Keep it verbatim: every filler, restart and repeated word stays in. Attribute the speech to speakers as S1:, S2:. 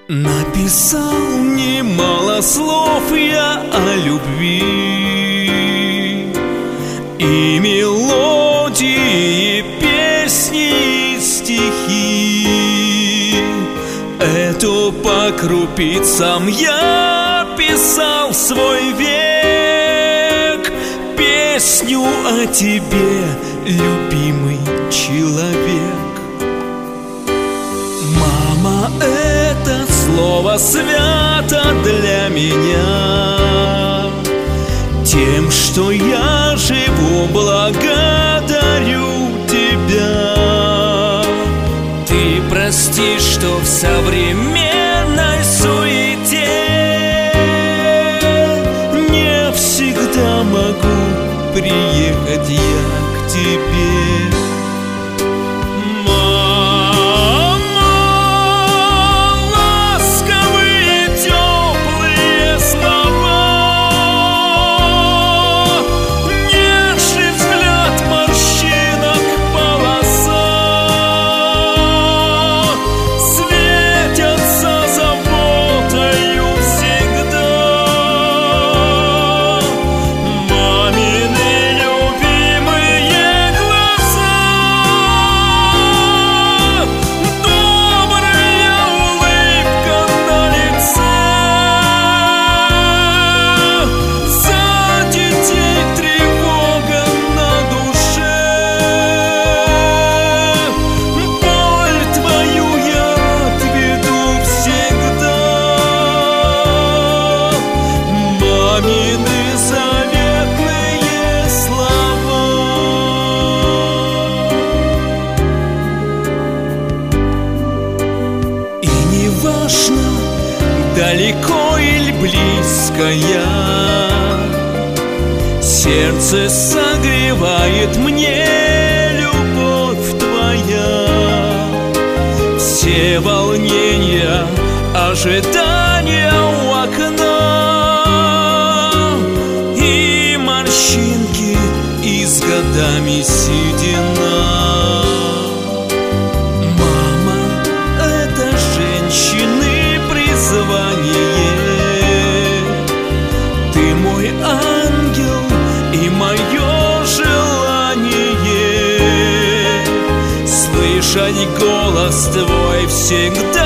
S1: Написал немало слов я о любви, и мелодии, и песни, и стихи. Эту по крупицам я писал в свой век, песню о тебе, любимый человек. Мама, это слово свято для меня, тем, что я живу, благодарю тебя. Ты прости, что в современной суете не всегда могу приехать я к тебе. Далеко или близко я, сердце согревает мне любовь твоя. Все волнения, ожидания у окна, и морщинки, и с годами седина. Ты мой ангел и мое желание слышать голос твой всегда.